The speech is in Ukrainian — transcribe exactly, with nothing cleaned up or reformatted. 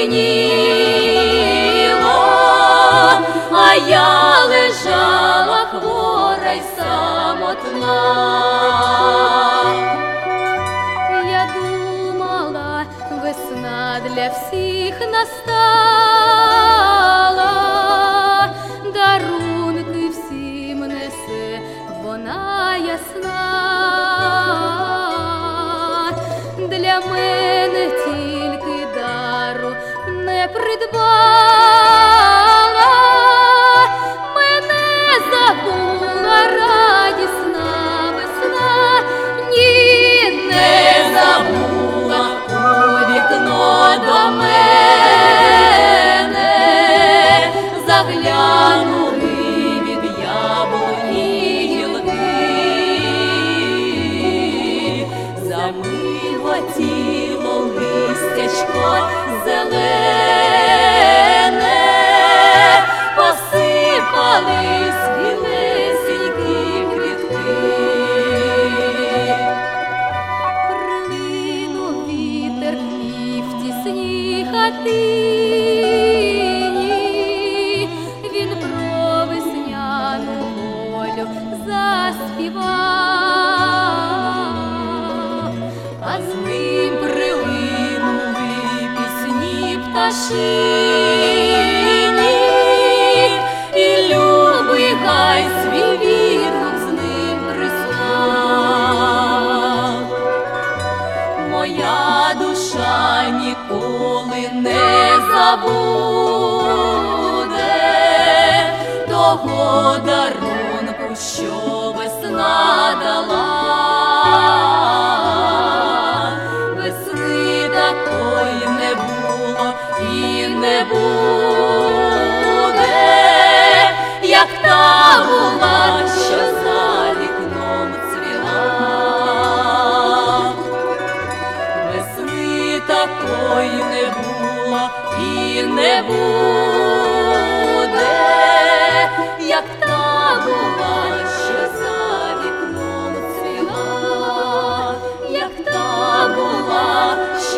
синіло, а я лежала хвора й самотна. Я думала, весна для всіх настала, дарунки всім несе вона ясна. Для мене тільки дару не придбала, мене забула радісна весна. Ні, не забула у вікно до мене, заглянули від яблуні гілки, замиготіло листячко зелене, посипались білесенькі квітки. Прилинув вітер і в тісній хатині він про весняну волю заспівав, а з ним прилинули пісні пташині, і любий гай свій відгук з ним прислав. Моя душа ніколи не забуде того дарунку, що весна дала. Весни такої не було і не буде, як та була, що за вікном цвіла. Весни такої не було і не буде, як та була, що за вікном цвіла, як та була, що